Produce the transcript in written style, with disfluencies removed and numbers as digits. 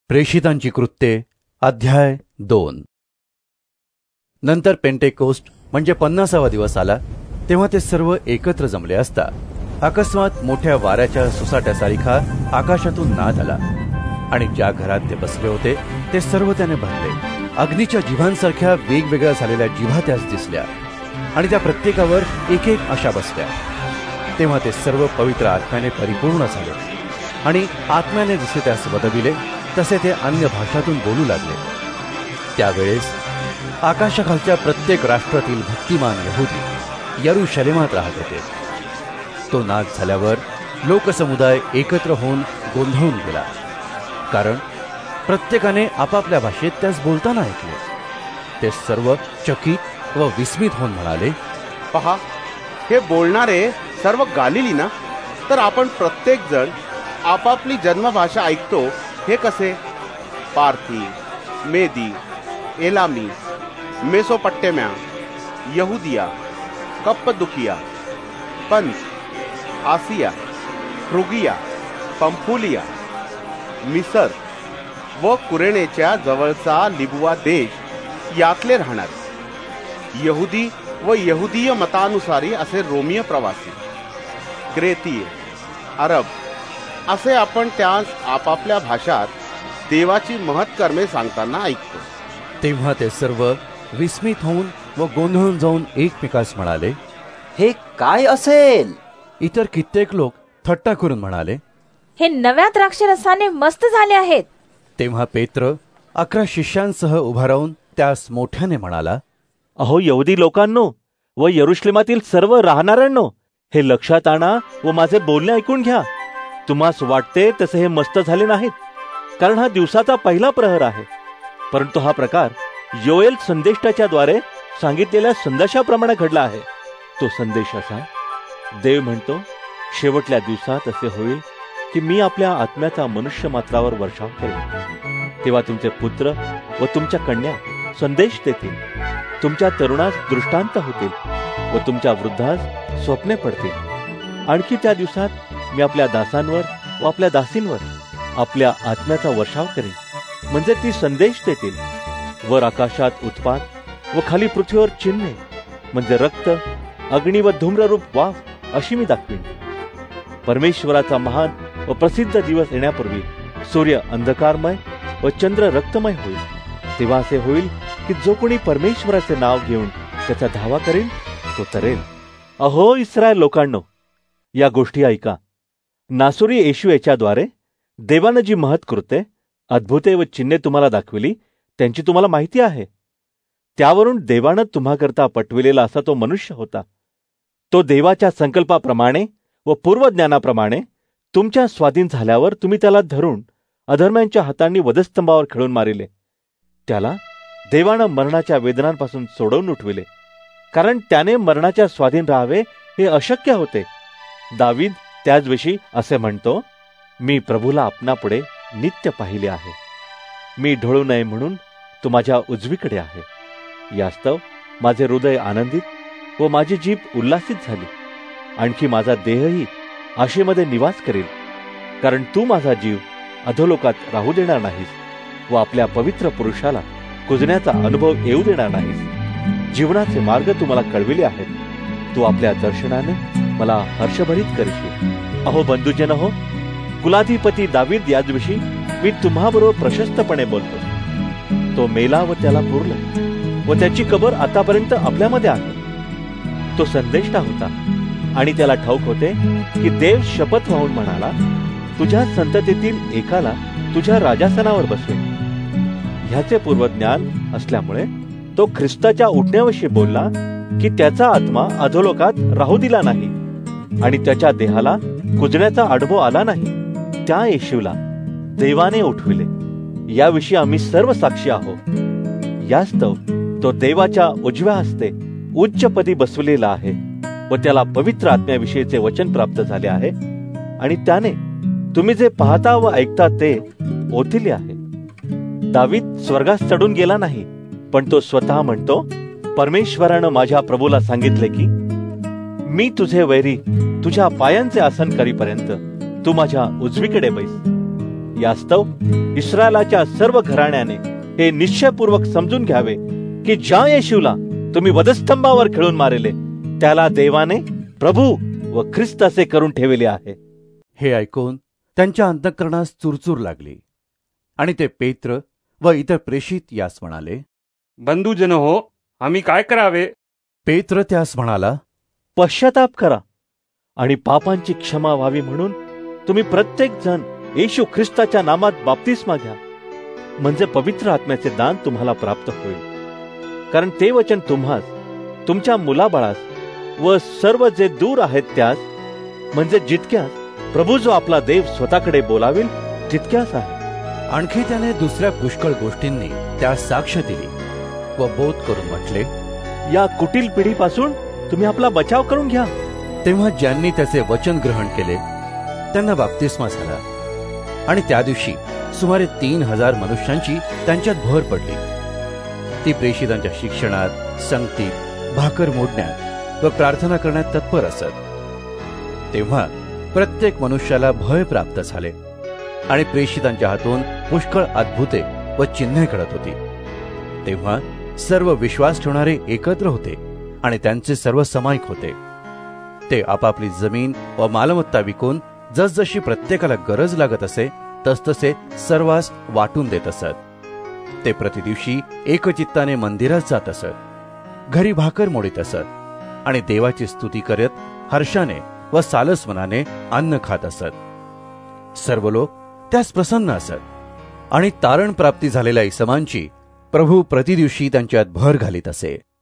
प्रेषितांची कृत्ये अध्याय 2. नंतर पेंटेकोस्ट म्हणजे 50वा दिवस आला तेव्हा ते सर्व एकत्र जमले असता अकस्मात मोठ्या वाऱ्याच्या सुसाट्यासारखा आकाशातून नाद आला आणि ज्या घरात ते बसले होते ते सर्व त्याने भरले. अग्नीच्या जिभांसारख्या वेगवेगळ्या झालेल्या जिभा त्यास दिसल्या आणि त्या प्रत्येकावर एक एक अशा बसल्या. तेव्हा ते सर्व पवित्र आत्म्याने परिपूर्ण झाले आणि आत्म्याने जसे त्यास वदविले तसे ते अन्य भाषातून बोलू लागले. त्यावेळेस आकाशाखालच्या प्रत्येक राष्ट्रातील भक्तिमान यहुदी यरूशलेमात राहत होते. तो नाद झाल्यावर लोकसमुदाय एकत्र होऊन गोंधळून गेला, कारण प्रत्येकाने आपापल्या भाषेत त्यास बोलताना ऐकले. ते सर्व चकित व विस्मित होऊन म्हणाले, पहा, हे बोलणारे सर्व गालिली ना? तर आपण प्रत्येक जण आपापली जन्मभाषा ऐकतो हे कसे? पार्थी, मेदी, एलामी, मेसोपट्टेम्या, यहुदिया, कप्पदुकिया, पंत, आसिया, फ्रुगिया, पंफुलिया, मिसर व कुरेनेच्या जवळचा लिबुवा देश यातले राहणारे यहुदी व यहुदीय मतानुसारी असे रोमिय प्रवासी, क्रेतीय, अरब असे आपण त्यास आपापल्या भाषात देवाची महत्कर्मे सांगताना ऐकतो. तेव्हा ते सर्व विस्मित होऊन व गोंधळून जाऊन एकमेकास म्हणाले, हे काय असेल? इतर कित्येक लोक थट्टा करून म्हणाले, हे नव्या द्राक्षरसाने मस्त झाले आहेत. तेव्हा पेत्र 11 शिष्यांसह उभा राहून त्यास मोठ्याने म्हणाला, अहो यहुदी लोकांनो व यरूशलेमातील सर्व राहणाऱ्यांनो, हे लक्षात आणा व माझे बोलणे ऐकून घ्या. तुम्हास वाटते तसे हे मस्त झाले नाहीत, कारण हा दिवसाचा पहिला प्रहर आहे. परंतु हा प्रकार योएल संदेष्टाच्या द्वारे सांगितलेल्या संदेशाप्रमाणे घडला आहे. तो संदेश असा: देव म्हणतो, शेवटल्या दिवसात असे होईल की मी आपल्या आत्म्याचा मनुष्य मात्रावर वर्षाव करेन. तेव्हा तुमचे पुत्र व तुमच्या कन्या संदेश देतील, तुमच्या तरुणास दृष्टांत होतील व तुमच्या वृद्धास स्वप्ने पडतील. आणखी त्या दिवसात मी आपल्या दासांवर व आपल्या दासींवर आपल्या आत्म्याचा वर्षाव करेन, म्हणजे ती संदेश देतील. वर आकाशात उत्पात व खाली पृथ्वीवर चिन्हे, म्हणजे रक्त, अग्नी व धूम्ररूप वाफ अशी मी दाखवीन. परमेश्वराचा महान व प्रसिद्ध दिवस येण्यापूर्वी सूर्य अंधकारमय व चंद्र रक्तमय होईल. तेव्हा असे होईल की जो कोणी परमेश्वराचे नाव घेऊन त्याचा धावा करेल तो तरेल. अहो इस्रायल लोकांनो, या गोष्टी ऐका. नासुरी येशू याच्याद्वारे देवानं जी महत्कृत्ये, अद्भुते व चिन्हे तुम्हाला दाखविली त्यांची तुम्हाला माहिती आहे. त्यावरून देवानं तुम्हाकरता पटविलेला असा तो मनुष्य होता. तो देवाच्या संकल्पाप्रमाणे व पूर्वज्ञानाप्रमाणे तुमच्या स्वाधीन झाल्यावर तुम्ही त्याला धरून अधर्म्यांच्या हातांनी वधस्तंभावर खिळून मारिले. त्याला देवानं मरणाच्या वेदनांपासून सोडवून उठविले, कारण त्याने मरणाच्या स्वाधीन राहावे हे अशक्य होते. दावीद त्याचविषयी असे म्हणतो, मी प्रभूला आपणापुढे नित्य पाहिले आहे. मी ढळू नये म्हणून तो माझ्या उजवीकडे आहे. यास्तव माझे हृदय आनंदित व माझी जीभ उल्हासित झाली. आणखी माझा देहही आशेमध्ये निवास करेल, कारण तू माझा जीव अधोलोकात राहू देणार नाहीस व आपल्या पवित्र पुरुषाला कुजण्याचा अनुभव येऊ देणार नाहीस. जीवनाचे मार्ग तू मला कळविले आहेत. तू आपल्या दर्शनाने मला हर्षभरित करशील. अहो बंधुजन हो, कुलाधिपती दावीद याचविषयी मी तुम्हाबरोबर प्रशस्तपणे बोलतो. तो मेला व त्याला पुरलं व त्याची कबर आतापर्यंत आपल्यामध्ये आहे. तो संदेष्टा होता आणि त्याला ठाऊक होते की देव शपथ वाहून म्हणाला, तुझ्या संततीतील एकाला तुझ्या राजासनावर बसवेल. ह्याचे पूर्वज्ञान असल्यामुळे तो ख्रिस्ताच्या उठण्याविषयी बोलला की त्याचा आत्मा अधोलोकात राहू दिला नाही आणि त्याच्या देहाला कुजण्याचा अनुभव आला नाही. त्या येशूला देवाने उठविले, याविषयी आम्ही सर्व साक्षी आहोत. यास्तव तो देवाच्या उजव्या हस्ते उच्चपदी बसवलेला आहे व त्याला पवित्र आत्म्याविषयीचे वचन प्राप्त झाले आहे आणि त्याने तुम्ही जे पाहता व ऐकता ते ओथिले आहे. दावीद स्वर्गास चढून गेला नाही, पण तो स्वतः म्हणतो, परमेश्वरानं माझ्या प्रभूला सांगितले की मी तुझे वैरी तुझ्या पायांचे आसन करीपर्यंत तू माझ्या उजवीकडे बैस. यास्तव इस्रायलाच्या सर्व घराण्याने हे निश्चयपूर्वक समजून घ्यावे की ज्या येशूला तुम्ही वधस्तंभावर खिळून मारले त्याला देवाने प्रभू व ख्रिस्त असे करून ठेवले आहे. हे ऐकून त्यांच्या अंतःकरणास चुरचूर लागली आणि ते पेत्र व इतर प्रेषित यास म्हणाले, बंधुजन हो, आम्ही काय करावे? पेत्र त्यास म्हणाला, पश्चाताप करा आणि पापांची क्षमा व्हावी म्हणून तुम्ही प्रत्येक जण येशू ख्रिस्ताच्या नामात बाप्तिस्मा घ्या, म्हणजे पवित्र आत्म्याचे दान तुम्हाला प्राप्त होईल. कारण ते वचन तुम्हास, तुमच्या मुलाबाळास व सर्व जे दूर आहेत त्यास, म्हणजे जितक्यास प्रभू जो आपला देव स्वतःकडे बोलावेल तितक्याच आहे. आणखी त्याने दुसऱ्या पुष्कळ गोष्टींनी त्यास साक्ष दिली व बोध करून म्हटले, या कुटील पिढीपासून तुम्ही आपला बचाव करून घ्या. तेव्हा ज्यांनी त्याचे वचन ग्रहण केले त्यांना बाप्तिस्मा झाला आणि त्या दिवशी सुमारे 3,000 मनुष्यांची त्यांच्यात भर पडली. ती प्रेषितांच्या शिक्षणात, संगतीत, भाकर मोडण्यात व प्रार्थना करण्यात तत्पर असत. तेव्हा प्रत्येक मनुष्याला भय प्राप्त झाले आणि प्रेषितांच्या हातून पुष्कळ अद्भुते व चिन्हे घडत होती. तेव्हा सर्व विश्वास ठेवणारे एकत्र होते आणि त्यांचे सर्व समाईक होते. ते आपापली जमीन व मालमत्ता विकून जसजशी प्रत्येकाला गरज लागत असे तसतसे सर्वांस वाटून देत असत. ते प्रतिदिवशी एकचित्ताने मंदिरात जात असत, घरी भाकर मोडीत असत आणि देवाची स्तुती करत हर्षाने व सालस मनाने अन्न खात असत. सर्व लोक त्यास प्रसन्न असत आणि तारण प्राप्ती झालेल्या इसमांची प्रभू प्रतिदिवशी त्यांच्यात भर घालीत असे.